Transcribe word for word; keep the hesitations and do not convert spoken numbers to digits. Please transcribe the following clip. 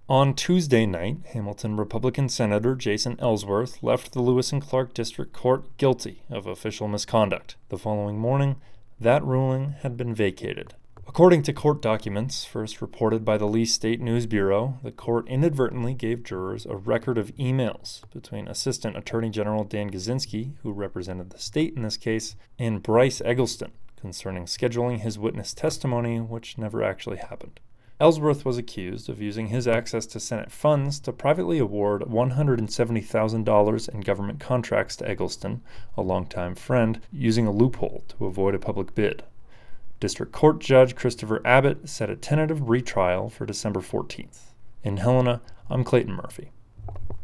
On Tuesday night, Hamilton Republican Senator Jason Ellsworth left the Lewis and Clark District Court guilty of official misconduct. The following morning, that ruling had been vacated. According to court documents, first reported by the Lee State News Bureau, the court inadvertently gave jurors a record of emails between Assistant Attorney General Dan Kaczynski, who represented the state in this case, and Bryce Eggleston concerning scheduling his witness testimony, which never actually happened. Ellsworth was accused of using his access to Senate funds to privately award one hundred seventy thousand dollars in government contracts to Eggleston, a longtime friend, using a loophole to avoid a public bid. District Court Judge Christopher Abbott set a tentative retrial for December fourteenth. In Helena, I'm Clayton Murphy.